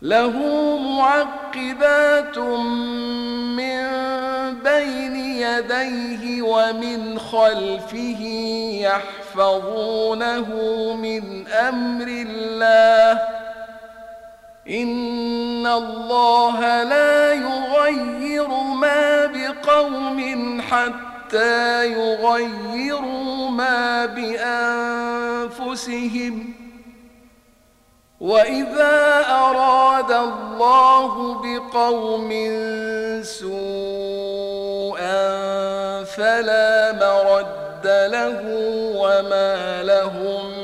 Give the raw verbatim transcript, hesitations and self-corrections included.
له معقبات من بين يديه ومن خلفه يحفظونه من أمر الله إن الله لا يغير ما بقوم حتى يغيروا ما بأنفسهم وإذا أراد الله بقوم سوءا فلا مرد له وما لهم